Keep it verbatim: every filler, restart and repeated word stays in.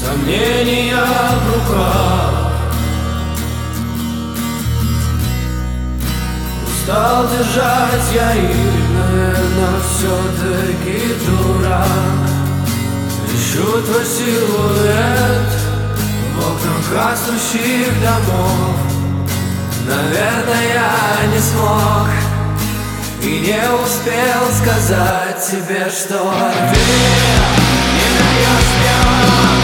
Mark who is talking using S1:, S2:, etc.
S1: сомнения в руках. Устал держать я их, наверное, все-таки дурак. Ищу твой силуэт в окнах гаснущих домов. Наверное, я не смог и не успел сказать тебе, что ты не даешь мне